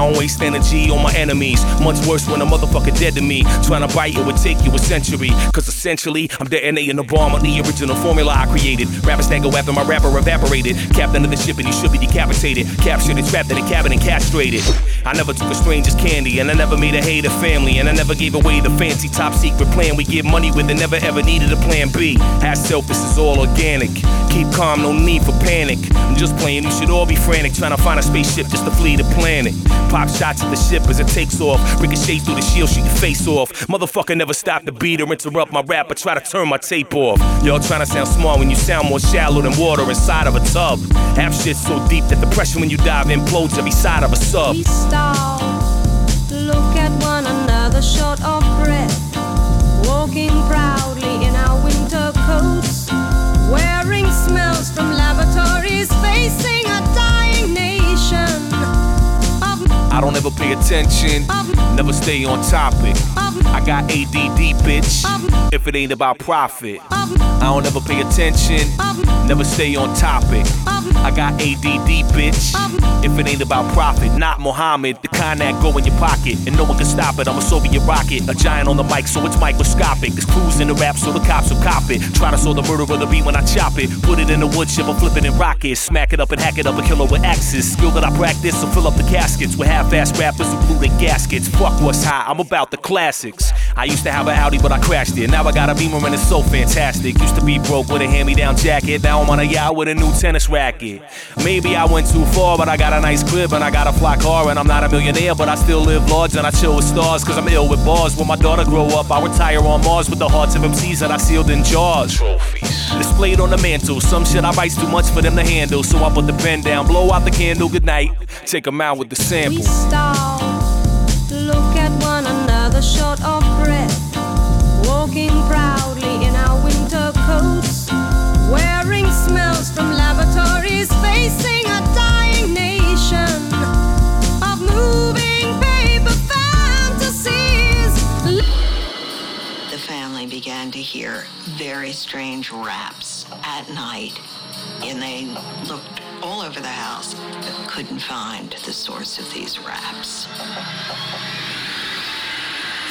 don't waste energy on my enemies. Much worse when a motherfucker dead to me. Trying to bite it would take you a century. Cause essentially, I'm detonating the bomb on the original formula I created. Rappers that go after my rapper evaporated. Captain of the ship and he should be decapitated. Captured and trapped in a cabin and castrated. I never took a stranger's candy, and I never made a hater family, and I never gave away the fancy top secret plan we give money with and never ever needed a plan B. Ask self, this is all organic. Keep calm, no need for panic. I'm just playing, you should all be frantic, trying to find a spaceship just to flee the planet. Pop shots at the ship as it takes off. Ricochets through the shield, shoot your face off. Motherfucker never stop the beat or interrupt my rap or try to turn my tape off. Y'all trying to sound smart when you sound more shallow than water inside of a tub. Half shit so deep that the pressure when you dive implodes every side of a sub. We stop, look at one another short of breath, walking proudly in our winter coats, wearing smells from laboratories, facing a dying nation. I don't ever pay attention, never stay on topic. I got ADD, bitch, if it ain't about profit. I don't ever pay attention, never stay on topic. I got ADD, bitch, if it ain't about profit. Not Muhammad, the kind that go in your pocket and no one can stop it. I'm a Soviet rocket, a giant on the mic, so it's microscopic. It's cruising the rap, so the cops will cop it. Try to sow the murder of the beat when I chop it. Put it in the wood chip, I flip it and rock it. Smack it up and hack it up and kill it with axes. Skill that I practice, so fill up the caskets with half-ass rappers who blew their gaskets. Fuck what's hot, I'm about the classics. I used to have an Audi, but I crashed it. Now I got a Beamer and it's so fantastic. Used to be broke with a hand-me-down jacket. Now I'm on a yacht with a new tennis racket. Maybe I went too far, but I got a nice crib and I got a fly car. And I'm not a millionaire, but I still live large and I chill with stars. Cause I'm ill with bars. When my daughter grow up, I retire on Mars with the hearts of MCs that I sealed in jars. Trophies displayed on the mantle. Some shit I write's too much for them to handle. So I put the pen down, blow out the candle, good night. Take them out with the sample. We stop, look at one another short of breath, walking proudly in our winter coats, wearing smells from laboratories, facing a dying nation of moving paper fantasies. The family began to hear very strange raps at night, and they looked all over the house but couldn't find the source of these raps.